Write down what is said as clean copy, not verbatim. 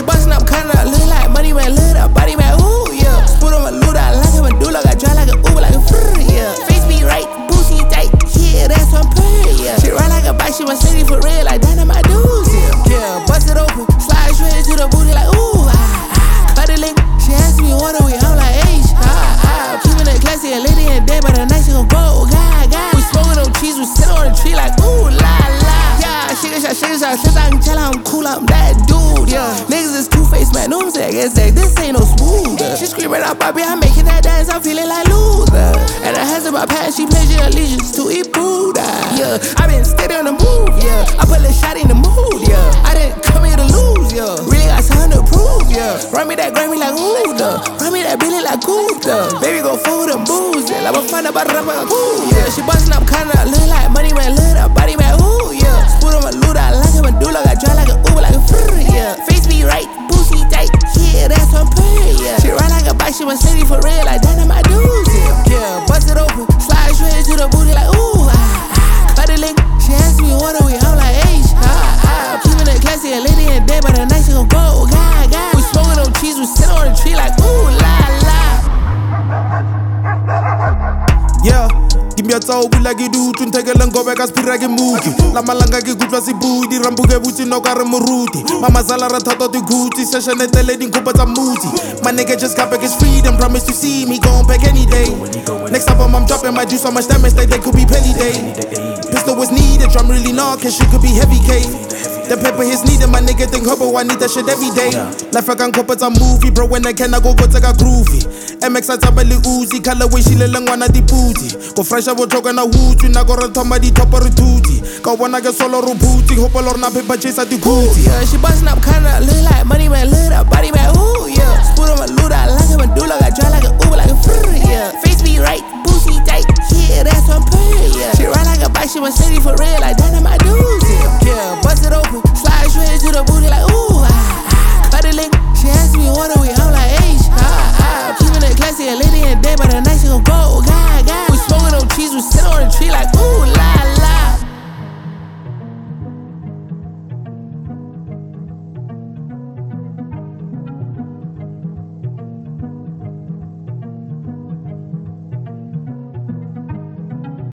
bustin' up, cutting up, look like money man, look up, body man, ooh, yeah. Split on my loot, I like him, and do like I drive like a Uber, like a free, yeah. Face be right, booty tight, yeah, that's on pay, yeah. She ride like a bike, she my city for real, like dynamite dudes, yeah. Yeah, bust it open, slide straight to the booty, like ooh, cuddling. She asked me what are we, I'm like, hey, keeping it classy, a lady in dead, but a night she gon' go, God. We smoking on cheese, we sit on the tree like ooh, la. Shake a shot, since I can tell I'm cool, I'm that dude, yeah. Niggas is two-faced, man, know what I'm saying? Guess that this ain't no smooth. She screaming out, Bobby, I'm making that dance, I'm feeling like loser. And her hands in my pants, she pledged her allegiance to eat Buddha, yeah. I been steady on the move, yeah. I put a shot in the mood, yeah. I didn't come here to lose, yeah. Really got something to prove, yeah. Run me that Grammy like Huda, run me that Billy like Gupta. Baby, go forward them booze, yeah. Like a fun about it, ooh, yeah. She bustin' up, cutting up, look like money man, look up, body man, ooh, yeah. Split on my loot, I like him, and do like I drive like a Uber, like a free, yeah. Face be right, booty tight, yeah, that's on pay, yeah. She ride like a bike, she my city for real, like dynamite dudes, yeah. Yeah, bust it open, slide straight to the booty, like ooh, cuddling. She asked me what are we, I'm like, hey, keeping it classy, a lady in dead, but a night she gon' go, God. We smoking on cheese, we sit on the tree, like ooh, la. Yeah. Kimbiatsaobu la ke dutu nthekelang gobe ka spira ke muki la malanga ke kutlwa sebudi rambuke butsi no ka re moruti mama zala ra thoto di guti session etele di nkopa tsa muti my nigga just got back his freedom promise to see me going back any day next album I'm dropping my juice so much damage they could be penny day pistol was needed drum really knock cause shit could be heavy cake the paper is needed my nigga think hobo I need that shit every day life I can cope it's a movie bro when I can I go go take a groovy MX I tabele Uzi colorway she le ngwana di puti go fresh bo tlhoka na hutsi na go re thoma di top re thuti ka bona ke solo ro phuti hopolo rena paper chase di kuti yeah she bustin' up kinda look like money man look up body man ooh yeah split on my loot I like him and do like I drive like a Uber like a free yeah face be right booty tight yeah that's on pay yeah she ride like a bike she my city for real like that